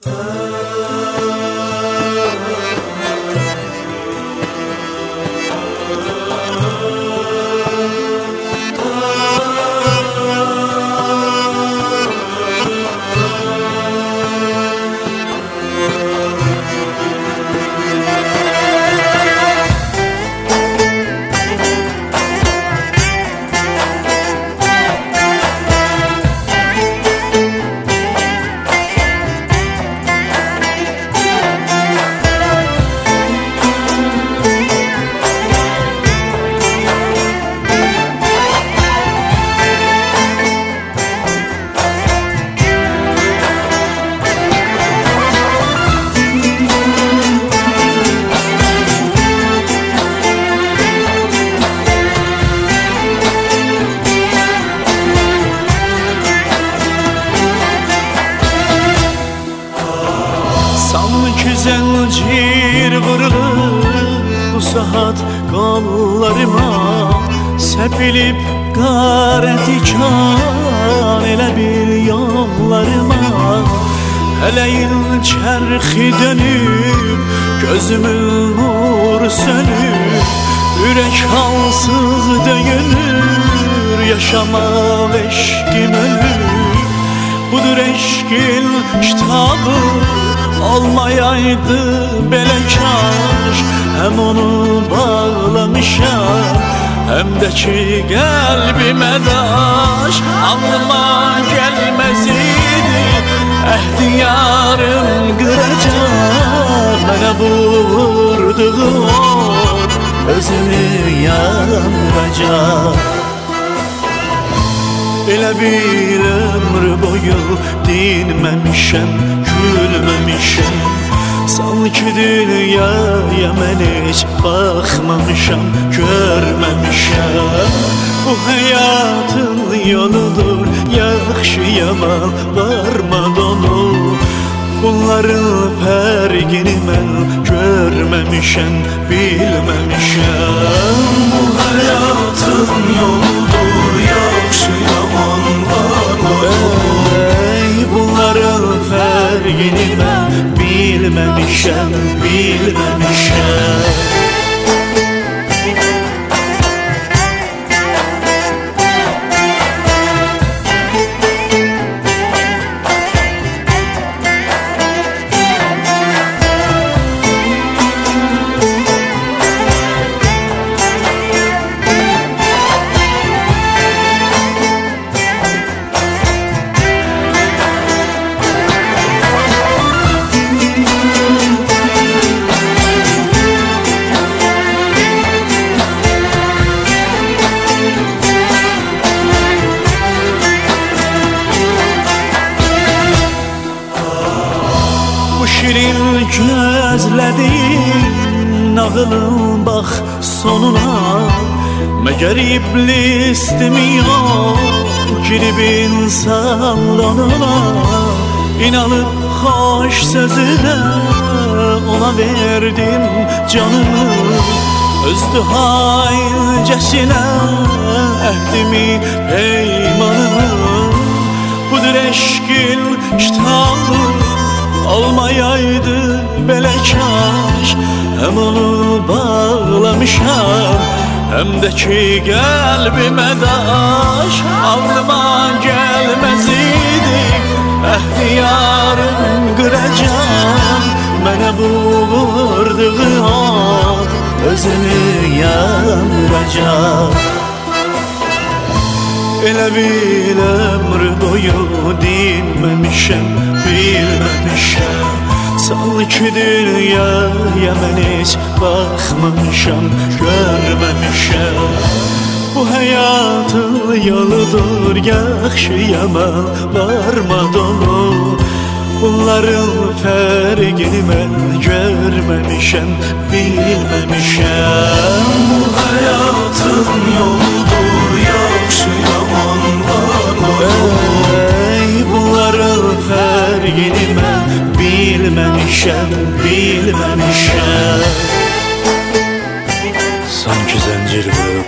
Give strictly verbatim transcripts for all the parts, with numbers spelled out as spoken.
Zəncir vurulub bu saat qollarıma, səpilib qara tikan elə bil yollarıma. Ələyin çərxi dönüb, gözümün nuru sönüb, ürək halsız döyünür, yaşamaq eşqim ölür. Budur eşqin kitabı, olmayaydı belə kaş. Həm onu bağlamışam, həm də ki qəlbimə daş. Ağlıma gəlməz idi, əhdi yarım qıracaq. Mənə vurduğu or özünü yandıracaq. Elə bir ömrü boyu dinməmişəm, gülməmişəm. Sanki dünyaya mən heç baxmamışam, görməmişəm. Bu həyatın yoludur, yaxşı yaman varmad onu. Bunların fərqini mən görməmişəm, bilməmişəm. Bu həyatın yoludur, yaxşı yaman varmad onu. Bunların fərqini mən bilməmişəm, bilməmişəm. Şirin gözlədim nağılın bax sonuna. Məgər iblisdim yox, girib insanlarına. İnanıb xoş sözünə ona verdim canımı. Özdü haycəsinə əhdimi, peymanımı. Budur eşqin kitabı, olmayaydı belə kaş. Həm onu bağlamışam, həm də ki qəlbimə daş. Ağlıma gəlməz idi, əhdi yarım qıracaq. Mənə bu vurduğu od özünü yandıracaq. Elə bir ömrü boyu dinməmişəm, bilməmişəm. Sanki dünyaya mən heç baxmamışam, görməmişəm. Bu həyatın yoludur, yaxşı yaman varmad onu. Bunların fərqini mən görməmişəm, bilməmişəm. Bu həyatın yoludur, yaxşı yaman varmad onu. Bunların fərqini mən bilməmişəm, bilməmişəm. Sanki zəncir vurub,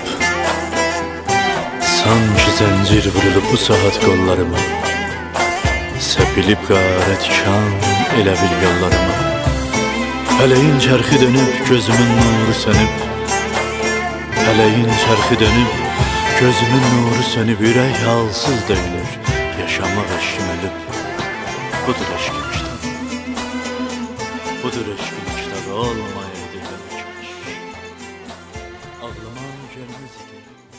sanki zəncir vurulub bu saat qollarıma. Səpilib qara tikan elə bil yollarıma. Fələyin çərxi dönüb, gözümün nuru sönüb. Fələyin çərxi dönüb, gözümün nuru sönüb. Ürək halsız döyülür, yaşamaq eşkim ölüb. Budur eşkin kitabı, budur eşkin kitabı. Olmayaydı deməkmiş, ağlıma gəlməz idi.